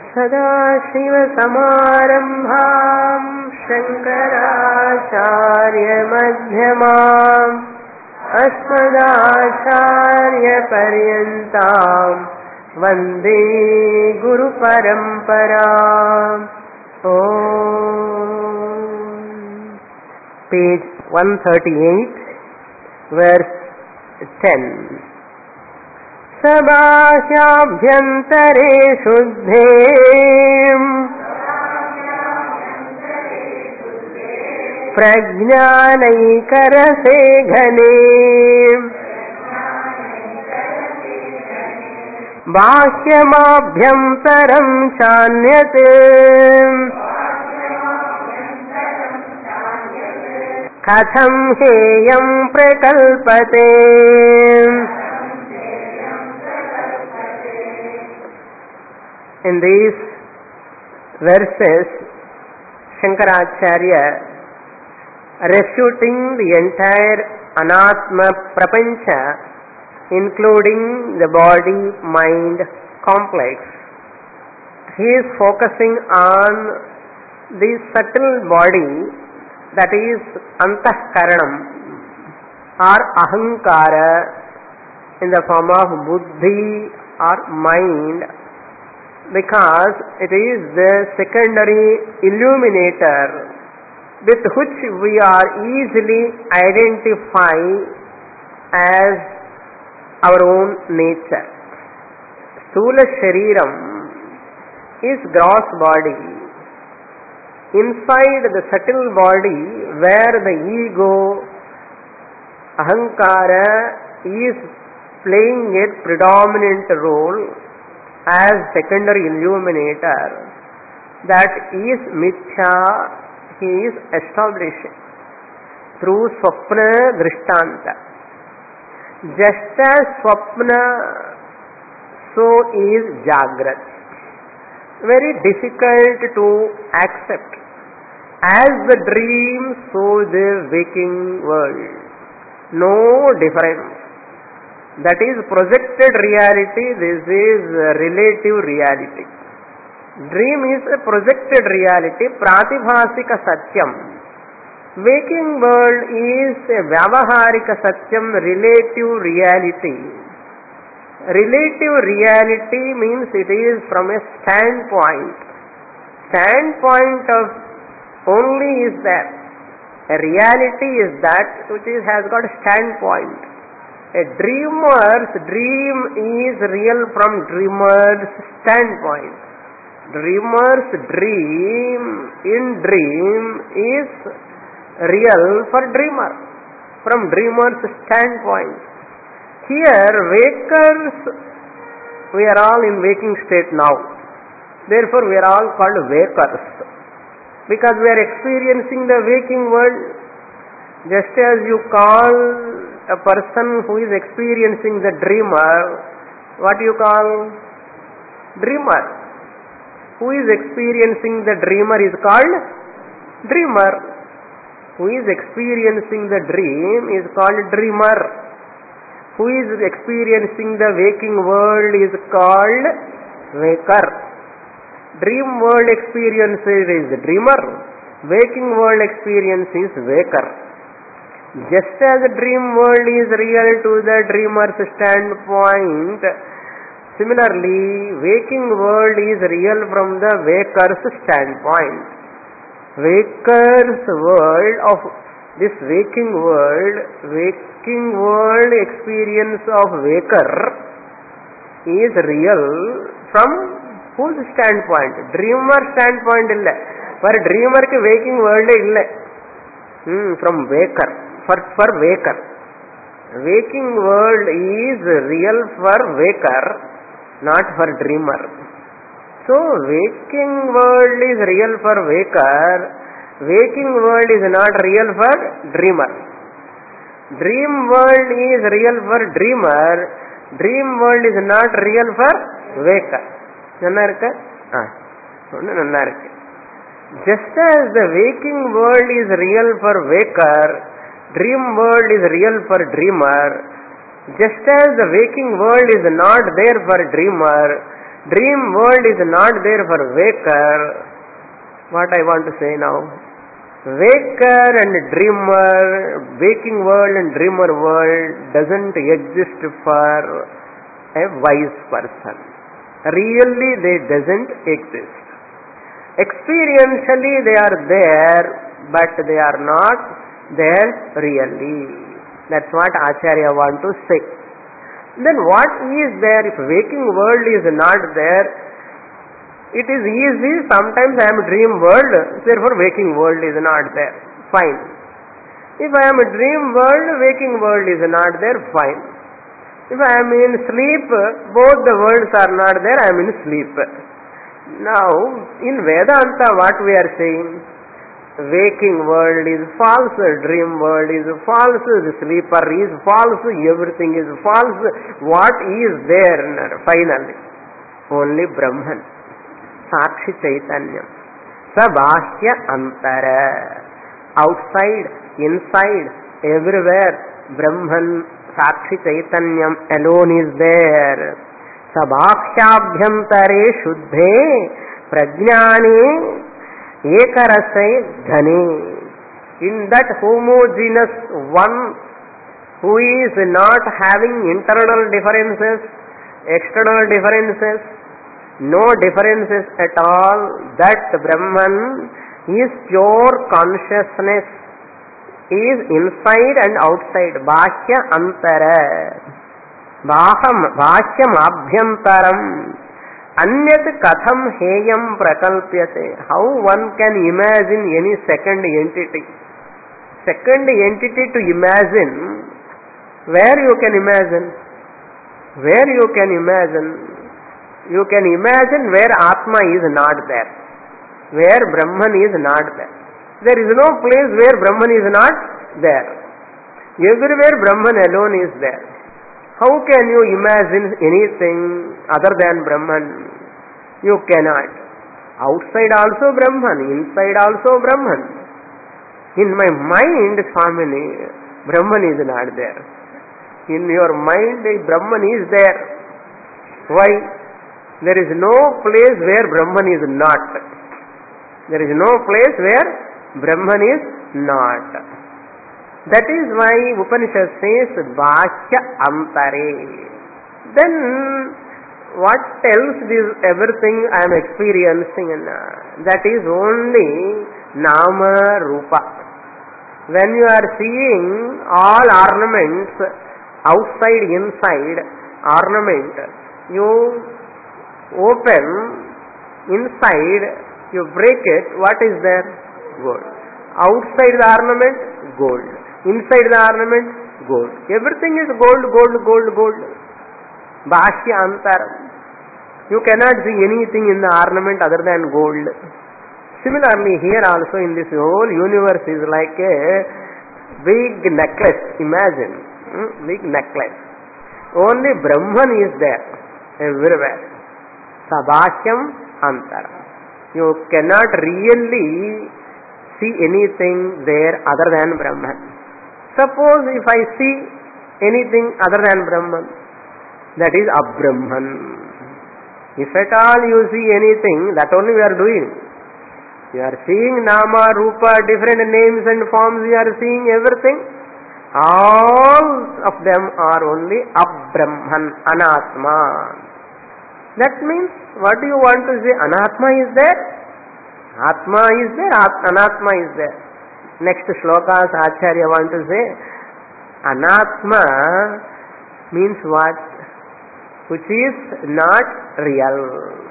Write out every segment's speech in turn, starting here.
सदाशिवसमारम्भां शङ्कराचार्यमध्यमाम् अस्मदाचार्यपर्यन्तां वन्दे गुरुपरम्पराम्. Page 138, verse 10. सबाह्याभ्यन्तरे शुद्धे प्रज्ञानैकरसे घने बाह्यमाभ्यन्तरं चान्यत् कथं हेयं प्रकल्पते. In these verses, Shankaracharya refuting the entire Anatma Prapancha, including the body-mind complex. He is focusing on the subtle body, that is Antahkaranam or Ahankara in the form of Buddhi or mind, because it is the secondary illuminator with which we are easily identify as our own nature. Sthula Shariram is gross body. Inside the subtle body, where the ego, Ahankara, is playing a predominant role as secondary illuminator, that is mithya, he is establishing through swapna drishtanta. Just as swapna, so is jagrat. Very difficult to accept. As the dream, so the waking world. No difference. That is projected reality, this is relative reality. Dream is a projected reality, pratibhasika satyam. Waking world is a vyavaharika satyam, relative reality. Relative reality means it is from a standpoint. Standpoint of only is there. A reality is that which has got a standpoint. A dreamer's dream is real from dreamer's standpoint. Dreamer's dream in dream is real for dreamer from dreamer's standpoint. Here wakers, we are all in waking state now. Therefore we are all called wakers, because we are experiencing the waking world. Just as you call a person who is experiencing the dreamer, what you call? Dreamer. Who is experiencing the dreamer is called dreamer. Who is experiencing the dream is called dreamer. Who is experiencing the waking world is called waker. Dream world experience is dreamer. Waking world experience is waker. Just as the dream world is real to the dreamer's standpoint, similarly, waking world is real from the waker's standpoint. Waker's world of this waking world experience of waker is real from whose standpoint? Dreamer standpoint illa. For dreamer ke waking world illa. From waker. For waker. Waking world is real for waker, not for dreamer. So waking world is real for waker, waking world is not real for dreamer. Dream world is real for dreamer, dream world is not real for waker. Nanna irukka? Nanna irukku. Just as the waking world is real for waker, dream world is real for dreamer, just as the waking world is not there for dreamer, dream world is not there for waker. What I want to say now? Waker and dreamer, waking world and dreamer world doesn't exist for a wise person. Really they doesn't exist. Experientially they are there, but they are not there really. That's what Acharya want to say. Then what is there? If waking world is not there, it is easy. Sometimes I am dream world, therefore waking world is not there. Fine. If I am a dream world, waking world is not there. Fine. If I am in sleep, both the worlds are not there. I am in sleep. Now, in Vedanta, what we are saying? Waking world is false, dream world is false, the sleeper is false, everything is false. What is there finally? Only Brahman. Sakshi Chaitanyam. Sabahya Antara. Outside, inside, everywhere, Brahman, Sakshi Chaitanyam alone is there. Sabhakshabhyantare Shuddhe Prajnane Ekarasai Dhane. In that homogeneous one who is not having internal differences, external differences, no differences at all, that Brahman is pure consciousness, is inside and outside. Bahya Antara. Bhahyam Abhyantaram. Anyat katham heyam prakalpyate. How one can imagine any second entity? Second entity to imagine, where you can imagine? Where you can imagine? You can imagine where Atma is not there, where Brahman is not there. There is no place where Brahman is not there. Everywhere Brahman alone is there. How can you imagine anything other than Brahman? You cannot. Outside also Brahman, inside also Brahman. In my mind, Swamini, Brahman is not there. In your mind, Brahman is there. Why? There is no place where Brahman is not. There is no place where Brahman is not. That is why Upanishad says Bhashya Antare. Then what tells this everything I am experiencing? That is only Nama Rupa. When you are seeing all ornaments, outside, inside, ornament, you open, inside, you break it, what is there? Gold. Outside the ornament, gold. Inside the ornament, gold. Everything is gold, gold, gold, gold. Bhashya Antaram. You cannot see anything in the ornament other than gold. Similarly, here also in this whole universe is like a big necklace. Imagine, big necklace. Only Brahman is there everywhere. Sabhahyam Antaram. You cannot really see anything there other than Brahman. Suppose if I see anything other than Brahman, that is Abrahman. If at all you see anything, that only we are doing. You are seeing Nama, Rupa, different names and forms, you are seeing everything. All of them are only Abrahman, Anatma. That means, what do you want to say? Anatma is there? Atma is there, Anatma is there. Next shlokas Acharya want to say, Anatma means what? Which is not real.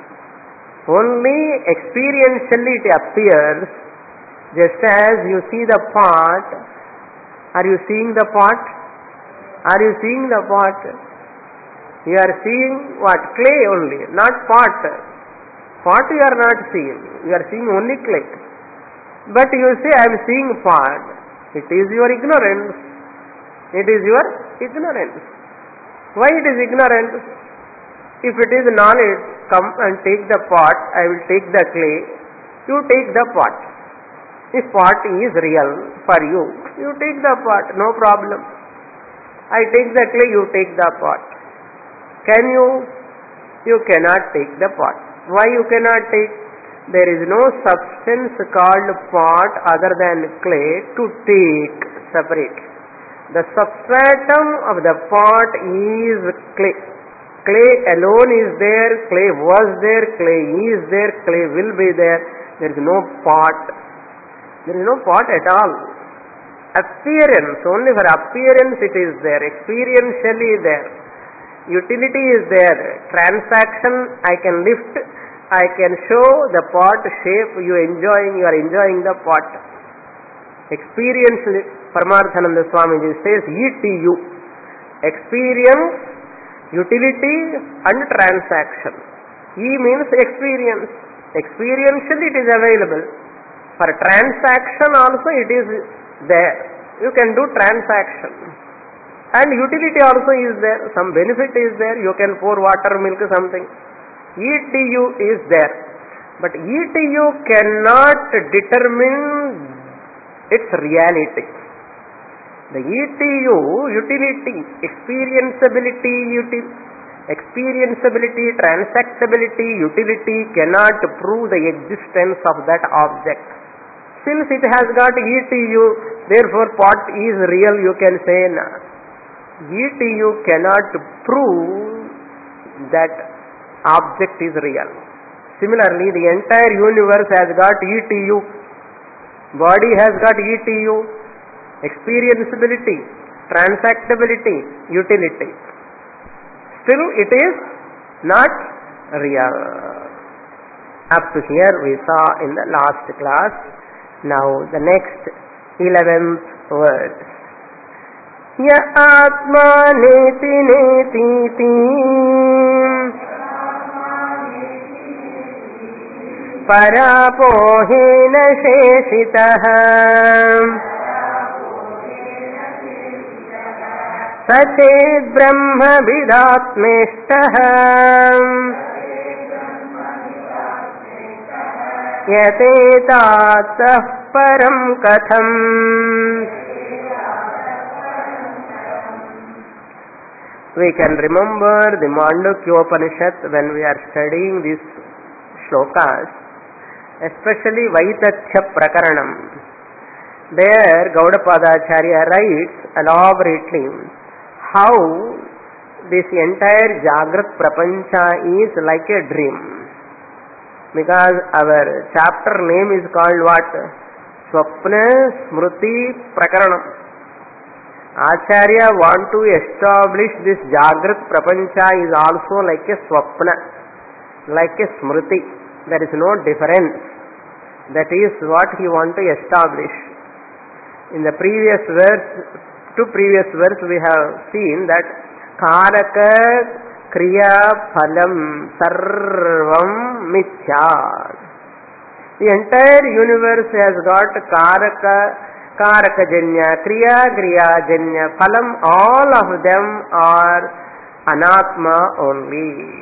Only experientially it appears, just as you see the pot. Are you seeing the pot? Are you seeing the pot? You are seeing what? Clay only, not pot. Pot you are not seeing. You are seeing only clay. But you say, I am seeing pot. It is your ignorance. It is your ignorance. Why it is ignorance? If it is knowledge, come and take the pot, I will take the clay. You take the pot. If pot is real for you, you take the pot, no problem. I take the clay, you take the pot. Can you you cannot take the pot. Why you cannot take? There is no substance called pot other than clay to take separate. The substratum of the pot is clay. Clay alone is there, clay was there, clay is there, clay will be there. There is no pot. There is no pot at all. Appearance, only for appearance it is there, experientially there. Utility is there. Transaction, I can lift, I can show the pot shape, you are enjoying the pot. Experience, Paramarthananda Swamiji says, ETU. Experience, utility and transaction. E means experience. Experientially it is available. For transaction also it is there. You can do transaction. And utility also is there. Some benefit is there. You can pour water, milk, something. ETU is there. But ETU cannot determine its reality. The ETU, utility, experienceability, transactability, utility cannot prove the existence of that object. Since it has got ETU, therefore pot is real, you can say. ETU cannot prove that object is real. Similarly, the entire universe has got ETU. Body has got ETU, experienceability, transactability, utility. Still it is not real. Up to here we saw in the last class. Now the next 11th verse. Ya atma neti neti ti parapohena sheshitah सचेद ब्रह्म विदात्मेष्टः यतेतातः परं कथम्. We can remember the Mandukyopanishad when we are studying these shlokas, especially Vaitathya Prakaranam. There Gaudapadacharya writes elaborately how this entire Jagrat Prapancha is like a dream. Because our chapter name is called what? Swapna Smriti Prakaranam. Acharya want to establish this Jagrat Prapancha is also like a Swapna, like a Smriti. There is no difference. That is what he want to establish. In the previous verse, two previous verse we have seen that Karaka Kriya Phalam Sarvam Mithya. The entire universe has got Karaka Janya, Kriya Janya, Phalam, all of them are Anatma only.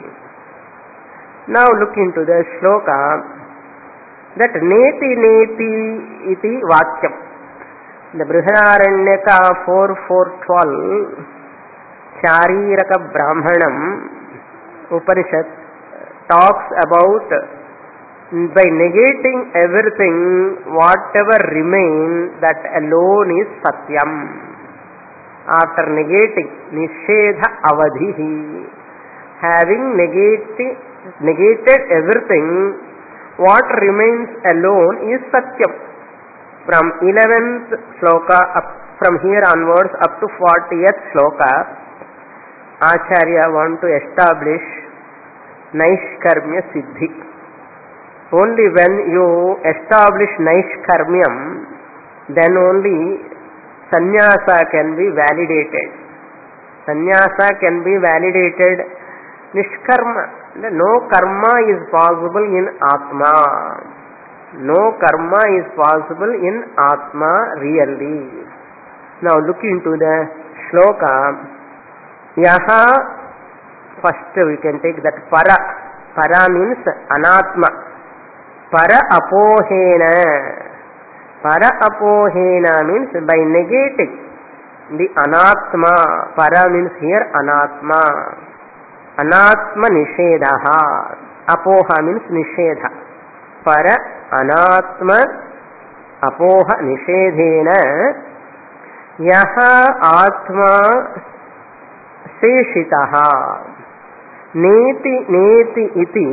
Now look into the shloka, that Neti Neti iti Vakyam. The Brihadaranyaka 4.4.12 Chariraka Brahmanam Upanishad talks about by negating everything, whatever remains, that alone is Satyam. After negating Nishedha Avadhihi, having negated everything, what remains alone is Satyam. From 11th shloka from here onwards up to 40th shloka, Acharya want to establish Naishkarmya Siddhi. Only when you establish Naishkarmyam, then only Sannyasa can be validated. Sannyasa can be validated. Nishkarma, no karma is possible in Atma. No karma is possible in Atma really. Now look into the shloka. Yaha, first we can take that para. Para means anatma. Para apohena. Para apohena means by negating the anatma. Para means here anatma. anatma nishedha. Apoha means nishedha. Para anatma apoha nishedhena yaha atma seshitaha neti neti iti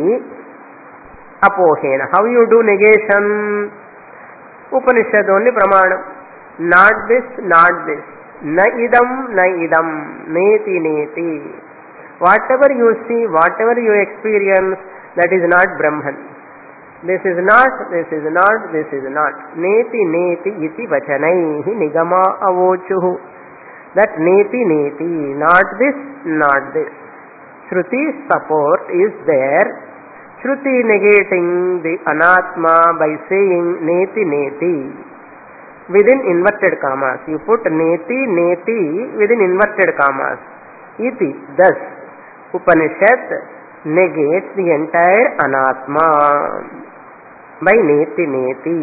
apohena. How you do negation? Upanishad only pramanam. Not this, not this. Na idam, na idam. Neti, neti. Whatever you see, whatever you experience, that is not Brahman. This is not, this is not, this is not. Neti, neti iti vachanaihi nigama avochuhu. That neti, neti. Not this, not this. Shruti's support is there. Shruti negating the anatma by saying neti, neti. Within inverted commas. You put neti, neti within inverted commas. Iti. Thus, Upanishad negates the entire anatma by neti, neti.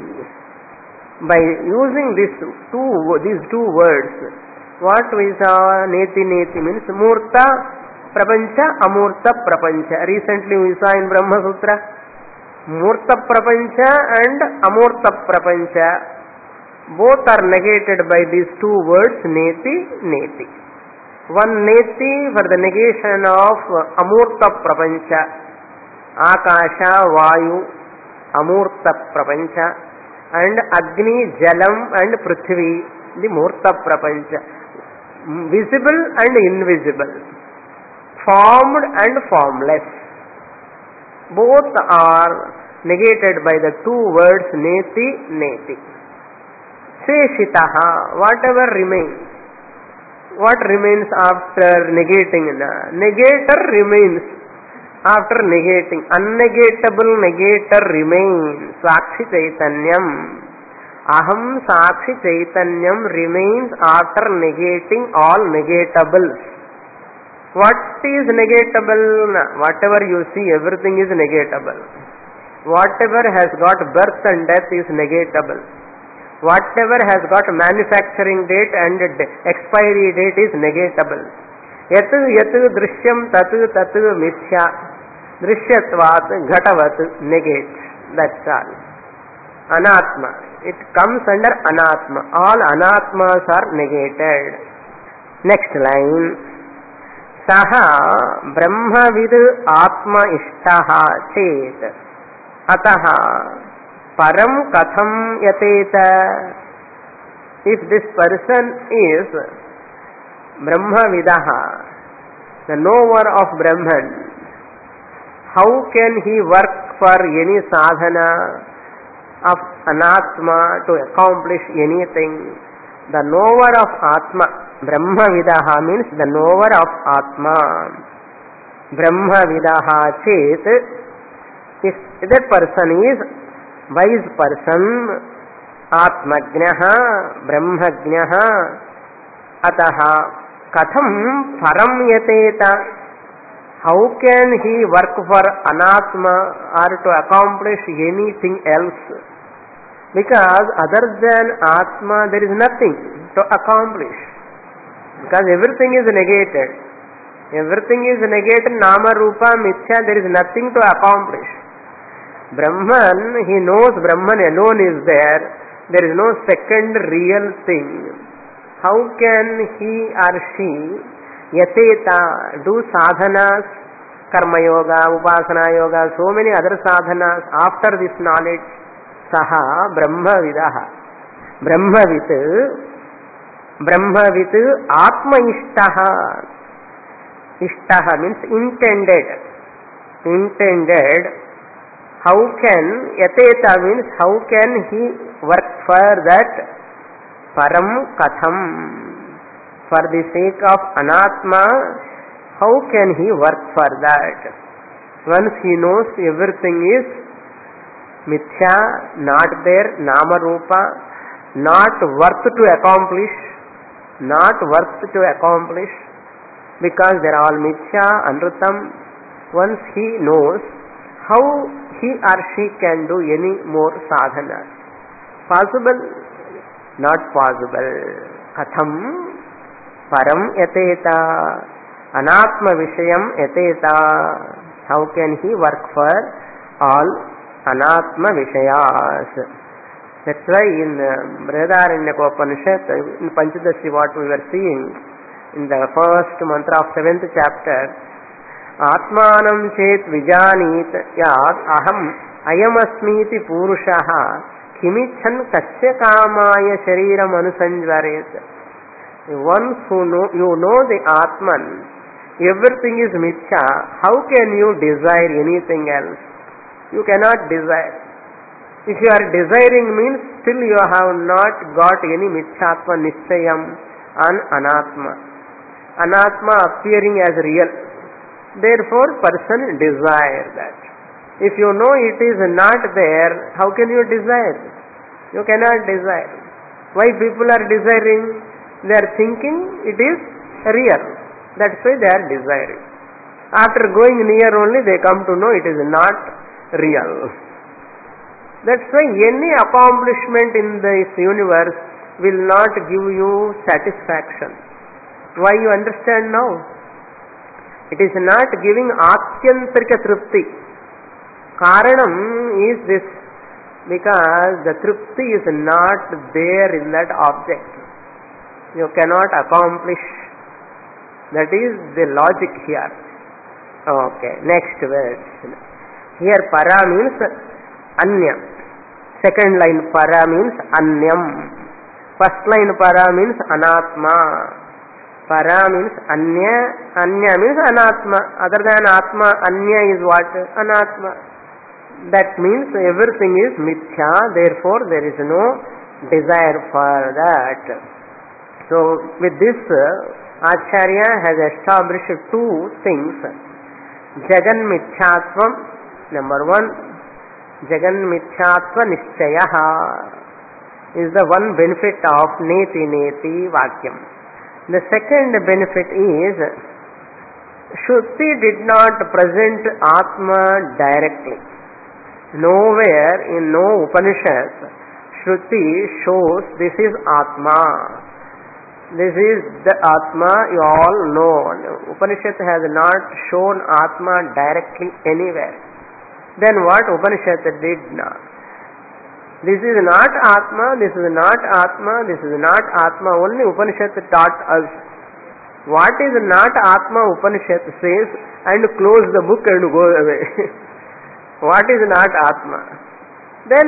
By using these two words, what we saw, neti, neti means murta prapancha, amurta prapancha. Recently we saw in Brahma Sutra, murta prapancha and amurta prapancha. Both are negated by these two words, neti, neti. One neti for the negation of amurta prapancha, akasha, vayu, amurta prapancha, and agni, jalam and prithvi, the murta prapancha. Visible and invisible, formed and formless. Both are negated by the two words neti, neti. Seshitaha, whatever remains. What remains after negating? Negator remains after negating. Unnegatable negator remains. Sakshi Chaitanyam. Aham Sakshi Chaitanyam remains after negating all negatables. What is negatable? Whatever you see, everything is negatable. Whatever has got birth and death is negatable. Whatever has got manufacturing date and expiry date is negatable. Yatu yatu drishyam tatu tatu mithya. Drishyatvat ghatavat negate. That's all. Anatma. It comes under anatma. All anatmas are negated. Next line. Saha brahmavid atma ishtaha chet. Ataha param katham yateta. If this person is brahmavidaha, the knower of Brahman, how can he work for any sadhana of anatma to accomplish anything? The knower of atma, brahmavidaha means the knower of atma. Brahmavidaha chet, if that person is wise person, atmajnaha, brahmajnaha, ataha katham param yateta. How can he work for anatma or to accomplish anything else? Because other than atma there is nothing to accomplish. Because everything is negated. Everything is negated, nama, rupa, mithya, there is nothing to accomplish. Brahman, he knows Brahman alone is there. There is no second real thing. How can he or she yateta do sadhanas, karma yoga, upasana yoga, so many other sadhanas after this knowledge? Saha brahmavidaha. Brahmavit atma ishtaha. Ishtaha means intended. Intended. How can, yateta means how can he work for that? Param katham. For the sake of anatma, how can he work for that? Once he knows everything is mithya, not there, nama rupa, not worth to accomplish, because they are all mithya, anrutam. Once he knows, how he or she can do any more sadhana? Possible? Not possible. Katham param yateta. Anatma Vishayam Yateta. How can he work for all Anatma Vishayas? That's why in Brihadaranyaka in Panchadashi, what we were seeing in the first mantra of 7th chapter, Atmanam Chet Vijanit Yad Aham Ayamasmiti Purushaha Kimichan Kasya Kamaya Shariram Anusanjvaret. Once you know the Atman, everything is Mithya, how can you desire anything else? You cannot desire. If you are desiring means still you have not got any Mithyatma Nischayam and Anatma. Anatma appearing as real. Therefore person desire that. If you know it is not there, how can you desire? You cannot desire. Why people are desiring? They are thinking it is real. That's why they are desiring. After going near only they come to know it is not real. That's why any accomplishment in this universe will not give you satisfaction. Why you understand now? It is not giving Atyantarika Tripti. Karanam is this, because the Tripti is not there in that object. You cannot accomplish. That is the logic here. Okay, next verse. Here para means anya. Second line para means anyam. First line para means anatma. Para means anya. Anya means anatma. Other than atma, anya is what? Anatma. That means everything is mithya. Therefore there is no desire for that. So with this, Acharya has established two things. Jagan Mithyatvam, number one, Jagan Mithyatva Nischaya is the one benefit of Neti Neti Vakyam. The second benefit is, Shruti did not present Atma directly. Nowhere in no Upanishad, Shruti shows this is Atma. This is the Atma you all know. Upanishad has not shown Atma directly anywhere. Then what Upanishad did now? This is not Atma, this is not Atma, this is not Atma. Only Upanishad taught us. What is not Atma, Upanishad says, and close the book and go away. What is not Atma? Then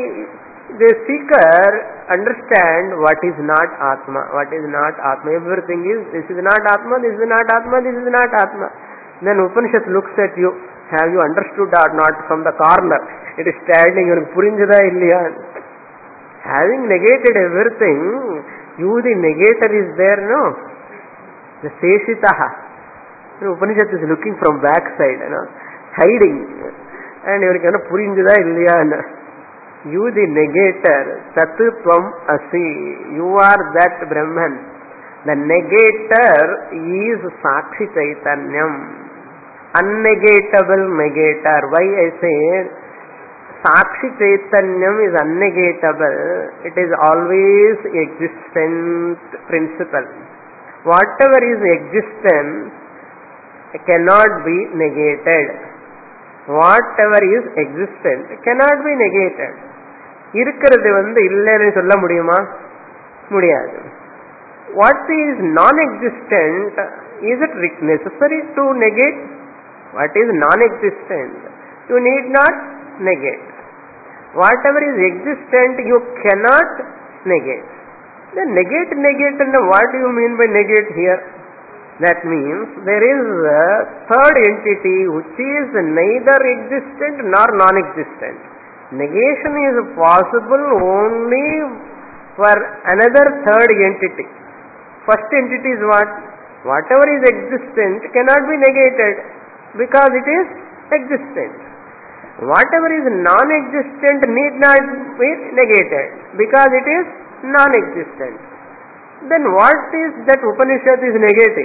the seeker understand what is not Atma, what is not Atma. Everything is, this is not Atma, this is not Atma, this is not Atma. Then Upanishad looks at you, have you understood or not from the corner? It is standing, purinjada illiya. Having negated everything, you the negator is there, no? The Seshitaha. Upanishad is looking from backside, hiding. And you are purinjada illiya. You the negator, Tatutvam Asi, you are that Brahman. The negator is Sakshi Chaitanyam. Unnegatable negator. Why I say Sakshi Chaitanyam is unnegatable? It is always existent principle. Whatever is existent cannot be negated. Whatever is existent cannot be negated. இருக்கிறது இல்லைன்னு சொல்ல முடியுமா? முடியாது. What is non-existent, is it necessary to negate? What is non-existent, you need not negate. Whatever is existent, you cannot negate. Then negate, and what do you mean by negate here? That means there is a third entity which is neither existent nor non-existent. Negation is possible only for another third entity. First entity is what? Whatever is existent cannot be negated because it is existent. Whatever is non-existent need not be negated because it is non-existent. Then what is that Upanishad is negating?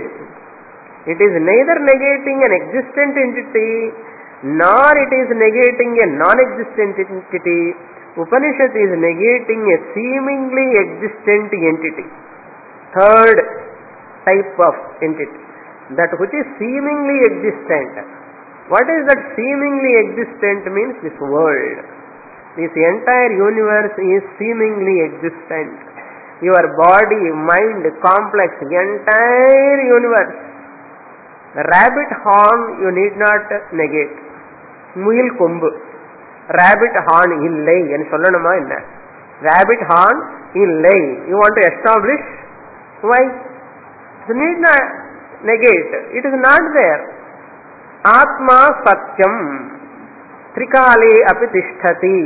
It is neither negating an existent entity nor it is negating a non-existent entity. Upanishad is negating a seemingly existent entity. Third type of entity. that which is seemingly existent. What is that seemingly existent means? This world. This entire universe is seemingly existent. Your body, mind, complex, entire universe. Rabbit horn you need not negate. Muil kombu. Rabbit horn illai en sollanuma enna? Rabbit horn illai. You want to establish? Why? You need not negate. It is not there. Atma satyam. Trikale api tishtati.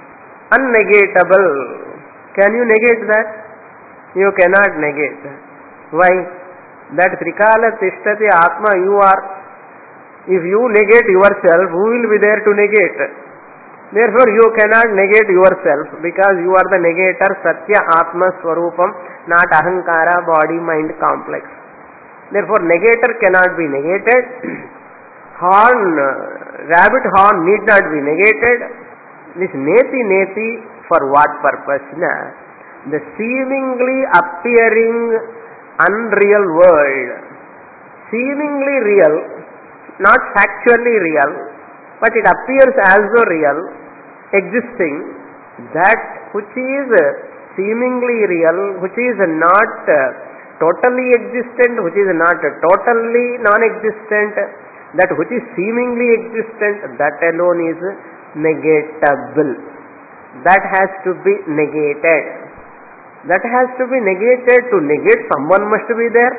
Unnegatable. Can you negate that? You cannot negate. Why? That Trikala tishtati Atma you are. If you negate yourself, who will be there to negate? Therefore you cannot negate yourself because you are the negator. Satya Atma Swarupam, not Ahankara, body, mind, complex. Therefore negator cannot be negated. Horn, rabbit horn need not be negated. This neti for what purpose? The seemingly appearing unreal world, seemingly real, not factually real, but it appears as though real, existing, that which is seemingly real, which is not totally existent, which is not totally non-existent, that which is seemingly existent, that alone is negatable. That has to be negated. That has to be negated. To negate someone must be there.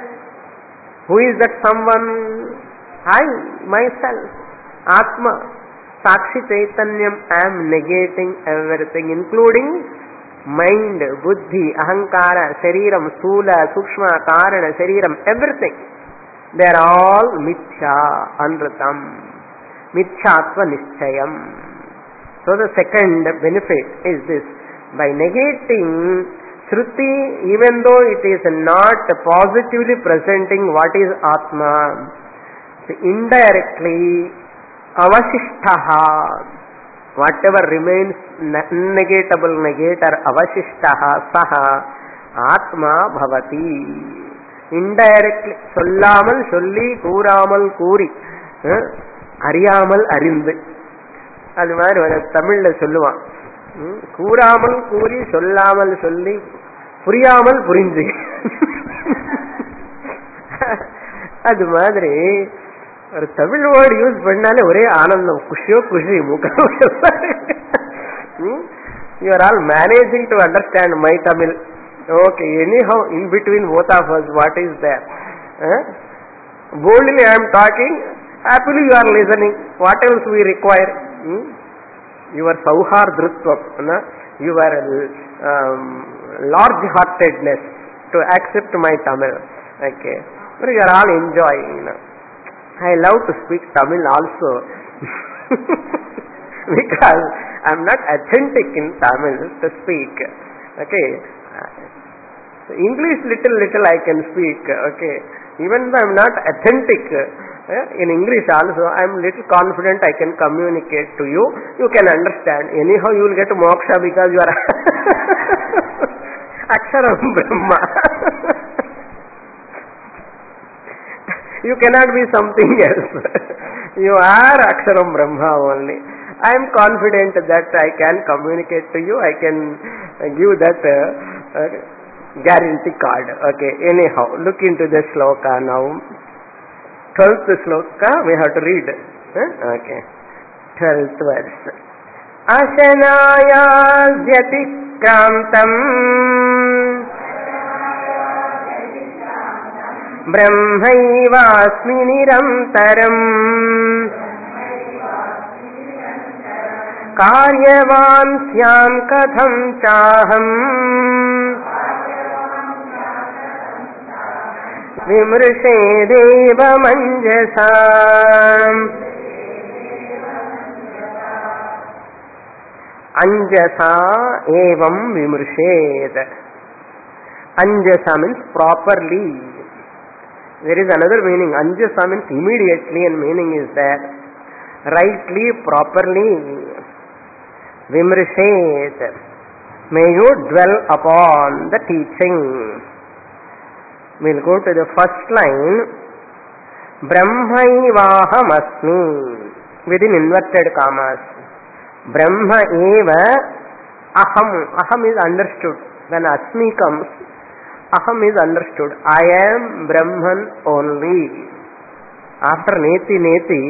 Who is that someone? I, myself, Atma, Sakshi Chaitanyam. I am negating everything, including mind, buddhi, ahankara, shariram, sthula, sukshma, karana, shariram, everything. They are all mithya, anrutam, mithyatva nischayam. So the second benefit is this: by negating Shruti, even though it is not positively presenting what is Atma, indirectly avashishtaha, whatever remains negatable negator, avashishtaha saha Atma bhavati. Indirectly, sollamal solli, கூறாமல் கூறி, அறியாமல் அறிந்து. அது மாதிரி ஒரு தமிழ்ல சொல்லுவான், கூறாமல் கூறி சொல்லாமல் சொல்லி புரியாமல் புரிஞ்சு. அது மாதிரி ஒரு தமிழ் வேர்டு யூஸ் பண்ணாலே ஒரே ஆனந்தம், குஷியோ குஷி முகம். You are all managing to understand my Tamil. Okay, anyhow, in between both of us, what is there? Boldly I am talking, happily you are listening. What else we require? Your sauhardritvam, your large-heartedness to accept my Tamil. Okay, but you are all enjoying. I love to speak Tamil also because I am not authentic in Tamil to speak. Okay, English little I can speak. Okay, even though I am not authentic in English also, I am little confident I can communicate to you. You can understand. Anyhow, you will get moksha because you are Aksharam Brahma. You cannot be something else. You are Aksharam Brahma only. I am confident that I can communicate to you. I can give that guarantee card. Okay, anyhow, look into the sloka now. 12th sloka we have to read. Okay, 12th verse. Ashanayāsyati krantam brahmaivasmi nirantaram karyavan syam katham chaham vimrishe deva manjasa. Anjasa evam vimrished. Anjasa means properly. There is another meaning. Anjasa means immediately, and meaning is that rightly, properly. Vimrished. May you dwell upon the teaching. We'll go to the first line. Brahmaivahamasmi within inverted commas. Brahma eva aham. Aham is understood. When asmi comes, aham is understood. I am Brahman only. After neti neti,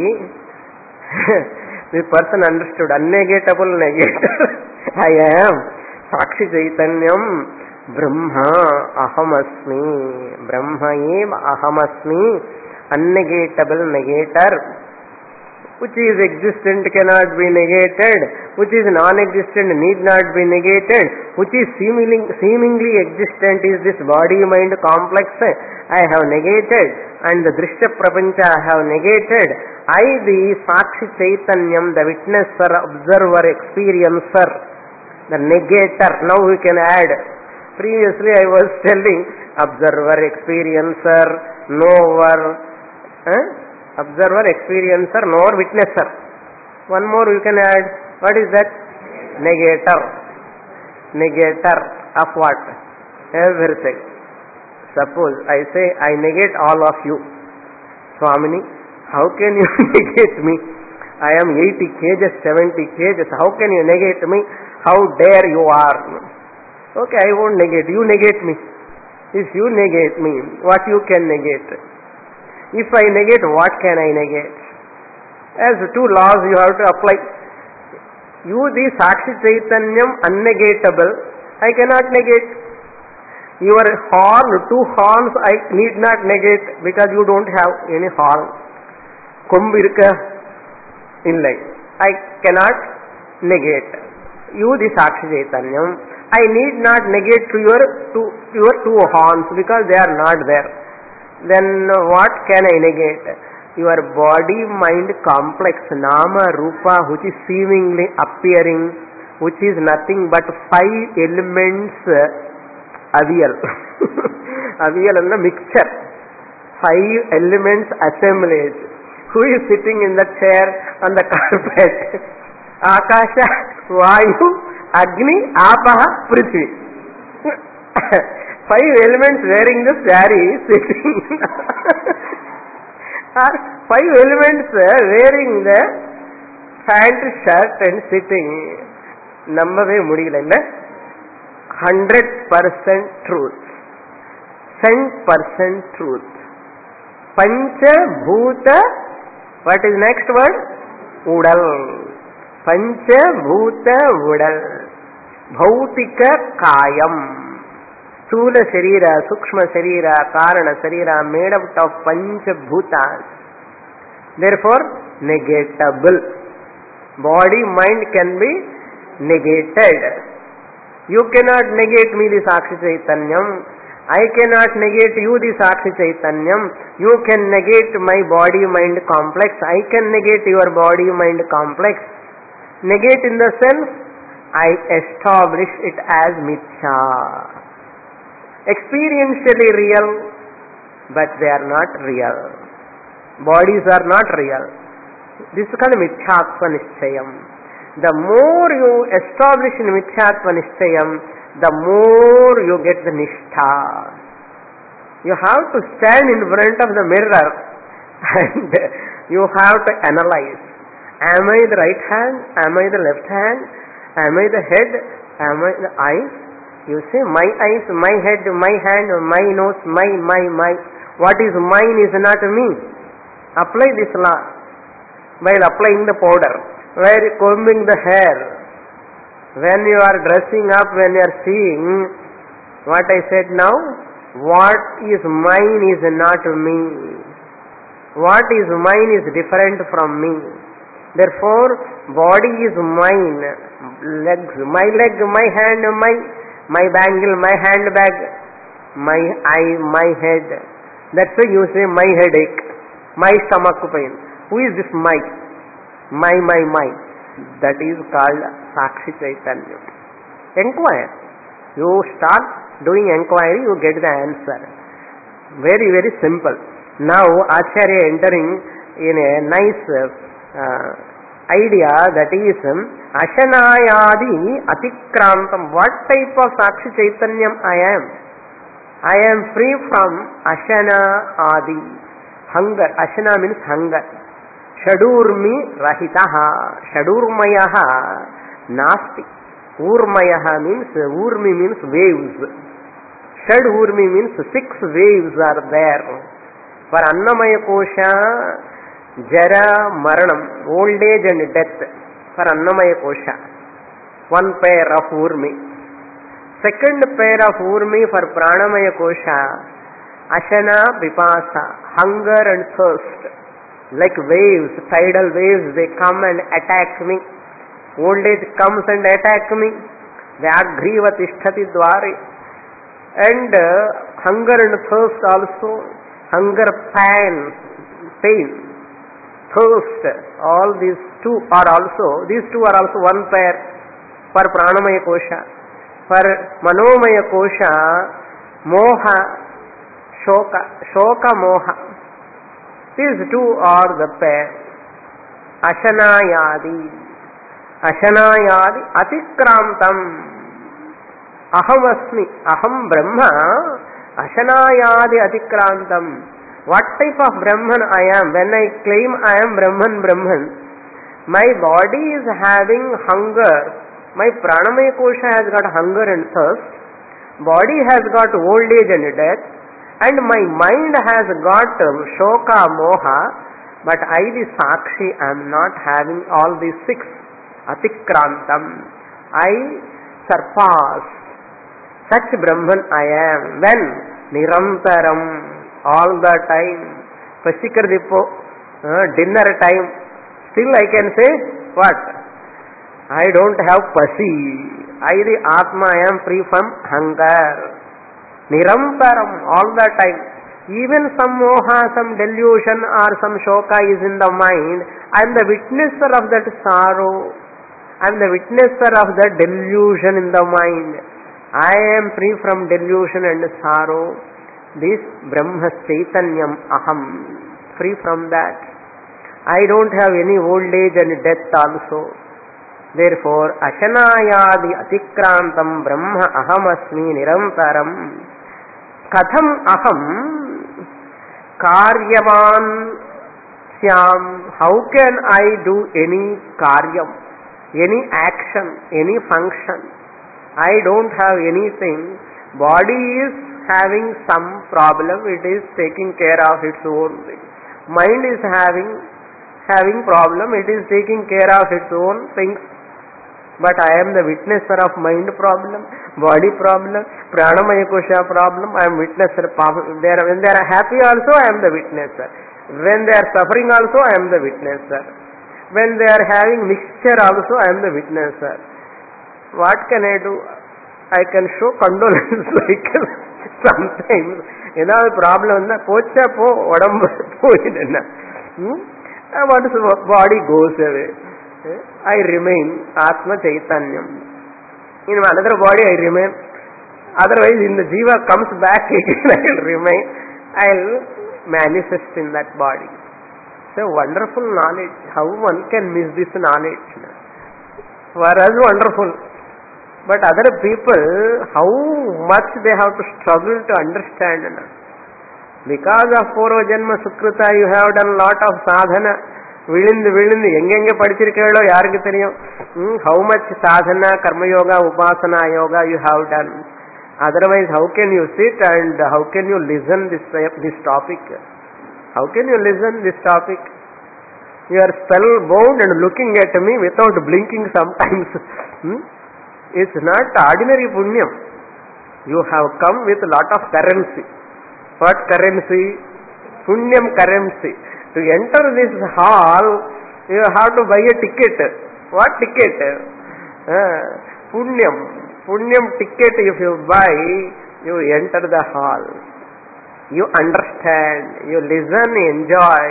the person understood. Unnegatable negator. I am Sakshi Chaitanyam Brahma Ahamasmi. Brahma eva Ahamasmi. Unnegatable negator. Which is existent cannot be negated. Which is non-existent need not be negated. Which is seemingly existent is this body-mind complex. I have negated. And the Drishya Prapancha I have negated. I, the Sakshi Chaitanyam, the witnesser, observer, experiencer, the negator. Now we can add. Previously I was telling observer, experiencer, knower, observer, experiencer, knower, witnesser. One more you can add. What is that? Negator. Negator of what? Everything. Suppose I say I negate all of you. Swamini, how can you negate me? I am 80 kgs, 70 kgs. How can you negate me? How dare you are? Okay, I won't negate. You negate me. If you negate me, what you can negate? If I negate, what can I negate? As two laws you have to apply. You, the Sakshi Chaitanyam, unnegatable, I cannot negate. Your horn, two horns, I need not negate because you don't have any horn. Kumbirka illai. I cannot negate. You, the Sakshi Chaitanyam, I need not negate to your two horns because they are not there. Then what can I negate? Your body-mind complex, nama, rupa, which is seemingly appearing, which is nothing but 5 elements, aviyal. Aviyal is a mixture. 5 elements assemblage. Who is sitting in the chair on the carpet? Akasha, Vayu, Agni, Apaha, Prithvi. 5 elements wearing the saree sitting. 5 elements wearing the pant, shirt and sitting. Nammave mudiyala. 100% truth. 10% truth. Pancha Bhuta, what is next word? Udal. Pancha Bhuta Udal. Bhautika Kayam. Sthula Sharira, Sukshma Sharira, Karana Sharira, made out of Pancha Bhutas. Therefore, negatable. Body, mind can be negated. You cannot negate me, the Sakshi Chaitanyam. I cannot negate you, the Sakshi Chaitanyam. You can negate my body-mind complex. I can negate your body-mind complex. Negate in the sense, I establish it as mithya. Experientially real, but they are not real. Bodies are not real. This is called Mithyatva Nishchayam. The more you establish in Mithyatva Nishchayam, the more you get the Nishtha. You have to stand in front of the mirror and you have to analyze. Am I the right hand? Am I the left hand? Am I the head? Am I the eyes? You say, my eyes, my head, my hand, my nose, my. What is mine is not me. Apply this law while applying the powder, while combing the hair, when you are dressing up, when you are seeing what I said now, what is mine is not me. What is mine is different from me. Therefore, body is mine. Legs, my hand, my bangle, my handbag, my eye, my head. That's why you say my headache, my stomach pain. Who is this my? My. That is called Sakshi Chaitanya. Enquire. You start doing enquiry, you get the answer. Very, very simple. Now Acharya entering in a nice idea, that is Ashanayadi Atikrantam. What type of Sakshi Chaitanyam I am? I am free from Ashana Adi. hunger. Ashana means hunger. Shadurmi rahitaha. Shadurmayaha nasti. Urmayaha means, urmi means waves. Shad urmi means 6 waves are there. For Annamaya Kosha, Jara Maranam, old age and death. For Annamaya Kosha. One pair of urmi. Second pair of urmi for Pranamaya Kosha. Ashana Pipasa, hunger and thirst. Like waves, tidal waves, they come and attack me. Old age comes and attack me. Vyagriva tishtati dwari. And hunger and thirst also. Hunger, pain, thirst. All these two are also one pair for Pranamaya Kosha. For Manomaya Kosha, Moha, Shoka Moha. These two are the pair. Ashanayadi. Ashanayadi atikrantam. Aham asmi. Aham Brahma. Ashanayadi atikrantam. What type of Brahman I am? When I claim I am Brahman, my body is having hunger. My Pranamaya Kosha has got hunger and thirst. Body has got old age and death. And my mind has got Shoka, Moha. But I, the Sakshi, am not having all these 6. Atikrantam. I surpass. Such Brahman I am. When? Nirantaram. All the time. Pasikardippo. Dinner time. Still I can say, what? I don't have pasi. I, the Atma, I am free from hunger. Nirantaram. All the time. Even some moha, some delusion or some shoka is in the mind. I am the witnesser of that sorrow. I am the witnesser of the delusion in the mind. I am free from delusion and sorrow. This Brahma Chaitanyam Aham. Free from that. I don't have any old age and death also. Therefore, Ashanayadi Atikrantam Brahma Ahamasmi Nirantaram. Katham Aham Karyavan Syam. How can I do any karyam, any action, any function? I don't have anything. Body is having some problem. It is taking care of its own thing. Mind is having problem. It is taking care of its own things. But I am the witnesser of mind problem, body problem, Pranamaya Kosha problem. I am witnesser. When they are happy also, I am the witnesser. When they are suffering also, I am the witnesser. When they are having mixture also, I am the witnesser. What can I do? I can show condolence like sometimes. Problem pocha po odambu poyidena. What is body goes away. I remain Atma Chaitanyam. In another body I remain. Otherwise, in the Jiva comes back again, I will remain. I will manifest in that body. So wonderful knowledge. How one can miss this knowledge? For us, wonderful. But other people, how much they have to struggle to understand. Because of Purva Janma Sukrita, you have done lot of sadhana. விழுந்து எங்கெங்க படிச்சிருக்கீங்களோ யாருக்கு தெரியும். How much sadhana, karma yoga, upasana yoga you have done. Otherwise, how can you sit and how can you listen this topic? How can you listen this topic? You are spellbound and looking at me without blinking sometimes. It's not ordinary punyam. You have come with a lot of currency. What currency? Punyam currency. To enter this hall, you have to buy a ticket. What ticket? Punyam. Punyam ticket if you buy, you enter the hall. You understand, you listen, enjoy.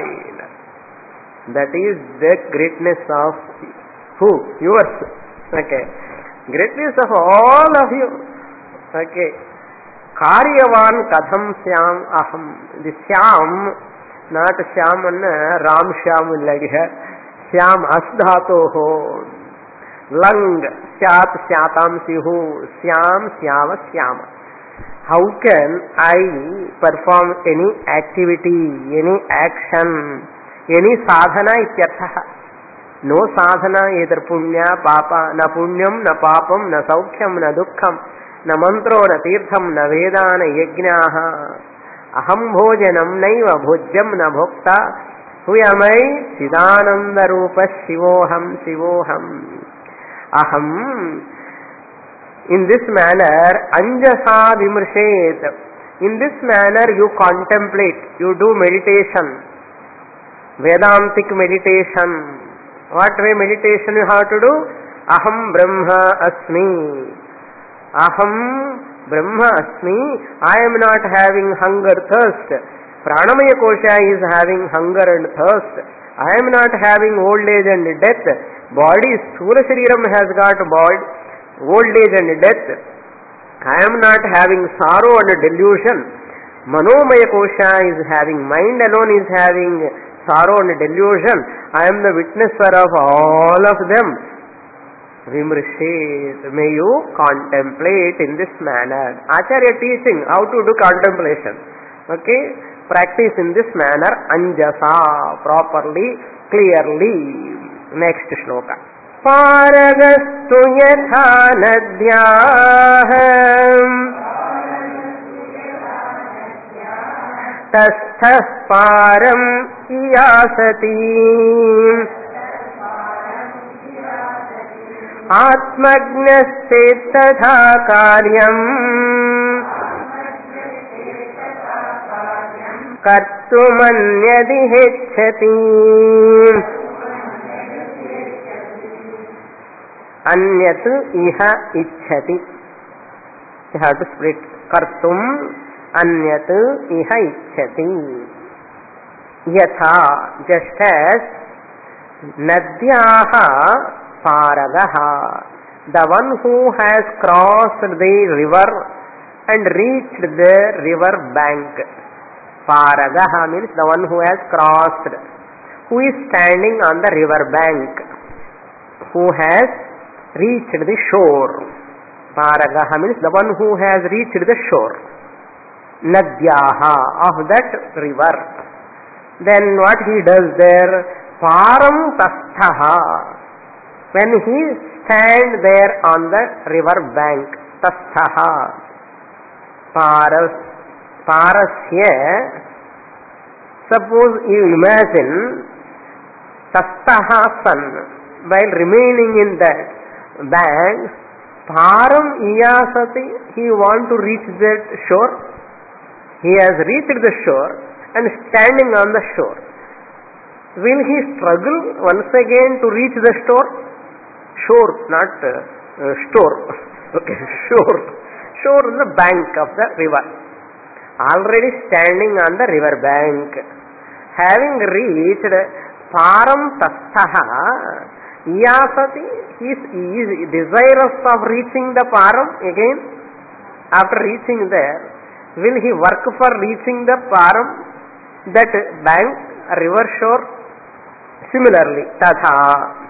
That is the greatness of who? Yours. Okay. Greatness of all of you. Okay. Karyavan Katham Syam Aham. The Syam, not Syam and Ram Syam like here. Syam Asdhato ho. Lang Syat Syatam Sihu. Syam Syama Syama. How can I perform any activity, any action, any sadhana ityartha. No sadhana either punya, papa, na punyam, na papam, na saukhyam, na dukkham, na mantro, na tirtham, na veda, na yajnaha. Aham bhojanam naiva bhojyam na bhokta. Who am I? Chidananda Rupa Shivoham Shivoham. Aham. In this manner, anjasa vimrshet. In this manner you contemplate, you do meditation, Vedantic meditation. What way meditation you have to do? Aham Brahma Asmi. Aham Brahma Asmi. I am not having hunger, thirst. Pranamaya Kosha is having hunger and thirst. I am not having old age and death. Body, Sthula Shariram has got body, old age and death. I am not having sorrow and delusion. Manomaya Kosha is having, mind alone is having sorrow and delusion. I am the witnesser of all of them. Vimrishet, may you contemplate in this manner. Acharya teaching how to do contemplation. Okay, practice in this manner, anjasa, properly, clearly. Next shloka. Paragastu yatha nadyaham tasthah param iyasati atmagnyastet tatha karyam kartumanyadihecchati. Anyat iha ichhati. You have to split. Kartum anyat iha ichhati. Yatha, just as nadyaha paragaha, the one who has crossed the river and reached the river bank. Paragaha means the one who has crossed, who is standing on the river bank, who has reached the shore. Paragaha means the one who has reached the shore. Nadyaha, of that river. Then what he does there? Param tasthaha. When he stands there on the river bank, tasthaha. Parasya, suppose you imagine tasthaha sun, while remaining in that bank, param iyasati, he want to reach that shore. He has reached the shore and standing on the shore. Will he struggle once again to reach the shore? Shore, not store. Okay, shore. Shore is the bank of the river. Already standing on the river bank. Having reached param tasthaha, iyasati, he is desirous of reaching the param again. After reaching there, will he work for reaching the param, that bank, river shore? Similarly, tatha.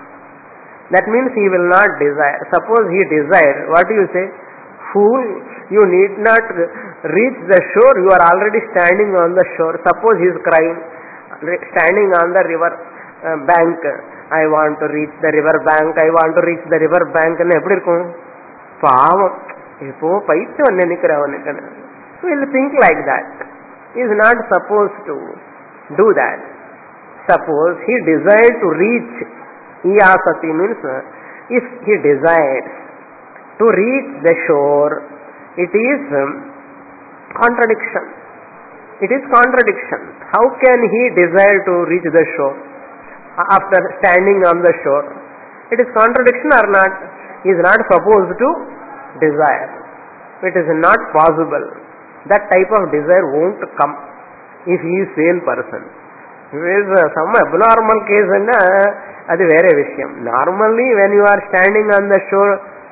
That means he will not desire. Suppose he desire, what do you say? Fool, you need not reach the shore, you are already standing on the shore. Suppose he is crying, standing on the river bank, I want to reach the river bank, I want to reach the river bank. எப்படி இருக்கும்? பாவம், இப்போ பைத்தியம் நினைக்கிறவனுக்கு. Will think like that. He is not supposed to do that. Suppose he desired to reach, iyasati means if he desires to reach the shore, it is contradiction. It is contradiction. How can he desire to reach the shore after standing on the shore? It is contradiction or not? He is not supposed to desire. It is not possible. That type of desire won't come if he is sane person. If it is some abnormal case, that is very vishayam. Normally when you are standing on the shore,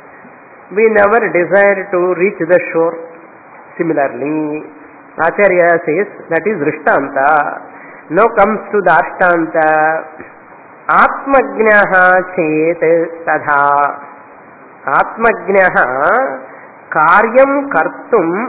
we never desire to reach the shore. Similarly, Acharya says that is Drishtanta. Now comes to the Ashtanta. Atmagnaha chet tadha. Atmagnaha karyam kartum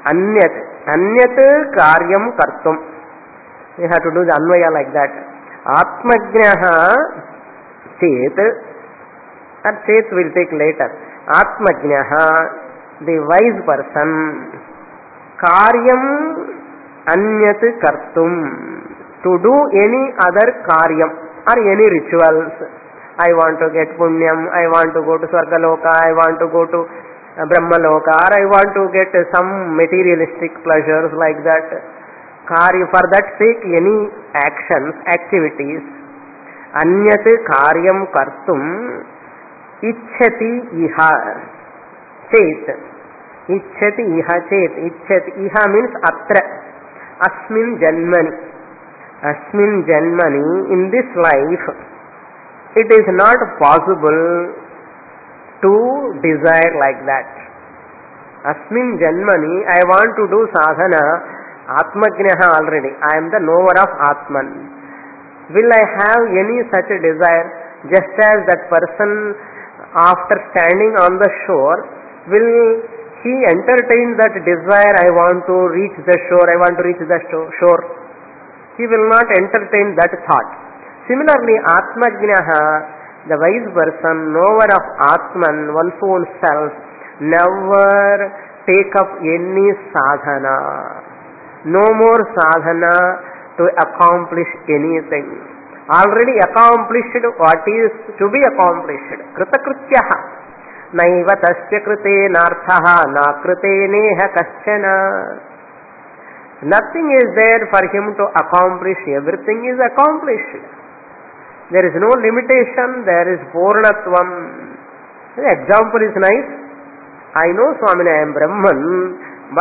Anyat. Anyat karyam kartum. We have to do the anvaya like that. Atmajnaha chet, or chet will take later. Atmajnaha, the wise person, karyam anyat kartum, to do any other karyam or any rituals. I want to get punyam, I want to go to Swargaloka, I want to go to Brahmaloka, or I want to get some materialistic pleasures like that. For that sake, any actions, activities, anyat karyam kartum, ichhati iha chet. Ichhati iha chet. Ichhati iha means atra. Asmin janmani. Asmin janmani, in this life, it is not possible to desire like that. Asmin janmani, I want to do sadhana. Atmajnaha already. I am the knower of Atman. Will I have any such a desire? Just as that person, after standing on the shore, will he entertain that desire? I want to reach the shore, I want to reach the shore. He will not entertain that thought. Similarly, Atmajnaha, the wise person, knower of Atman, one's own self, never take up any sadhana. No more sadhana to accomplish anything. Already accomplished what is to be accomplished. Kritakrityaha. Naiva tasya krite narthaha na krite neha kaschana. Nothing is there for him to accomplish. Everything is accomplished. There is no limitation. There is Purnatvam. The example is nice. I know, Swamini, I am Brahman,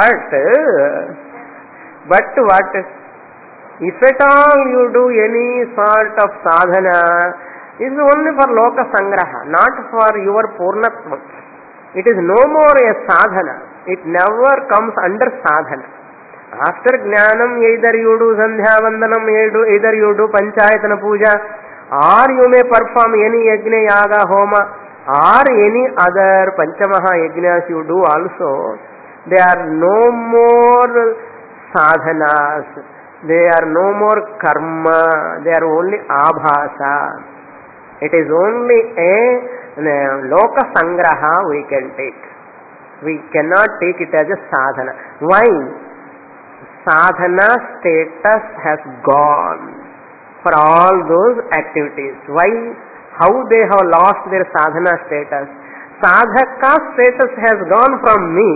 but what? If at all you do any sort of sadhana, it is only for loka sangraha, not for your purnatva. It is no more a sadhana. It never comes under sadhana. After jnanam, either you do sandhya vandanam, either you do panchayatana puja, or you may perform any yajna, yaga, homa, or any other panchamaha yajnas you do also. They are no more sadhanas, they are no more karma, they are only abhasa. It is only a loka sangraha we can take. We cannot take it as a sadhana. Why? Sadhana status has gone for all those activities. Why? How they have lost their sadhana status? Sadhaka status has gone from me.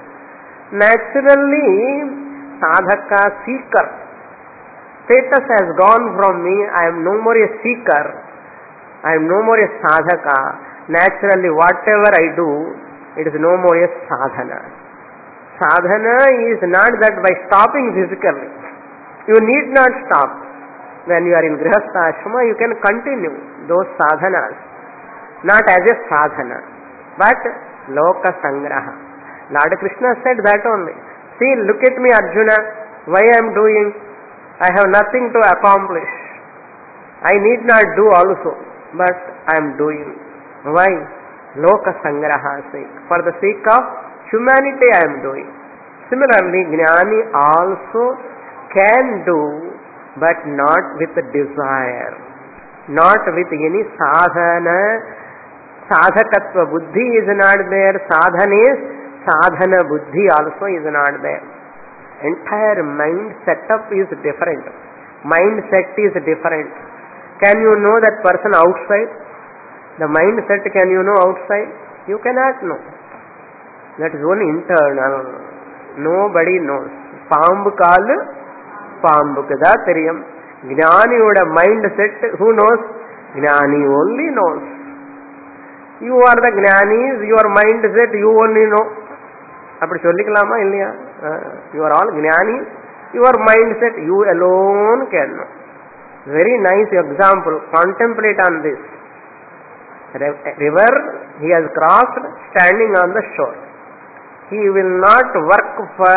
Naturally, sadhaka seeker status has gone from me. I am no more a seeker. I am no more a sadhaka. Naturally, whatever I do, it is no more a sadhana. Sadhana is not that by stopping physically. You need not stop. When you are in Grihastha Ashrama, you can continue those sadhanas. Not as a sadhana, but loka sangraha. Lord Krishna said that only. See, look at me, Arjuna, why I am doing? I have nothing to accomplish. I need not do also, but I am doing. Why? Loka sangraha sake. For the sake of humanity I am doing. Similarly, Jnani also can do, but not with desire. Not with any sadhana. Sadhakatva buddhi is not there. Sadhana buddhi also is not there. Entire mind setup is different. Mindset is different. Can you know that person outside? The mindset can you know outside? You cannot know. That is only internal. Nobody knows. Paambu kaalu paambu kada theriyam. Jnaniyoda mindset, who knows? Jnani only knows. You are the Jnanis, your mindset you only know. அப்படி சொல்லிக்கலாமா இல்லையா? You are all Jnanis, your mindset you alone can know. Very nice example. Contemplate on this. River he has crossed, standing on the shore. He will not work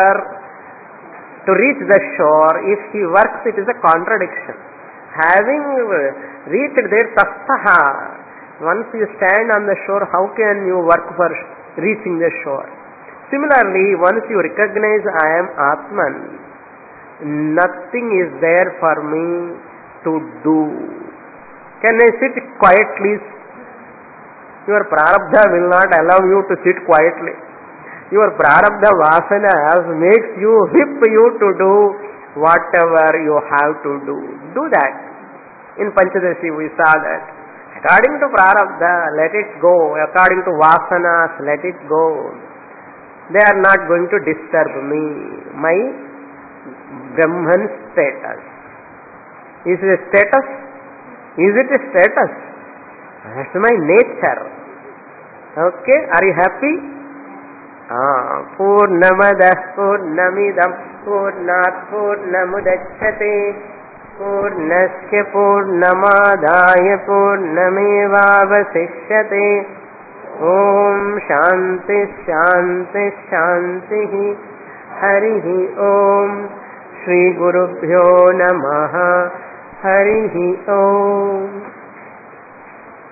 to reach the shore. If he works, it is a contradiction. Having reached there, tastaha. Once you stand on the shore, how can you work for reaching the shore? Similarly, once you recognize I am Atman, nothing is there for me to do. Can I sit quietly? Your prarabdha will not allow you to sit quietly. Your prarabdha vasanas makes you, whip you to do whatever you have to do. Do that. In Panchadashi we saw that. According to prarabdha, let it go. According to vasanas, let it go. They are not going to disturb me. My Brahman status. Is it a status? Is it a status? That's my nature. Okay, are you happy? Purnamadah Purnamidam Purnat Purnamudachyate Purnasya Purnamadaya Purnamevavasishyate. Om Shanti Shanti Shanti. Harihi Om. Shri Gurubhyo Namaha. Harihi Om.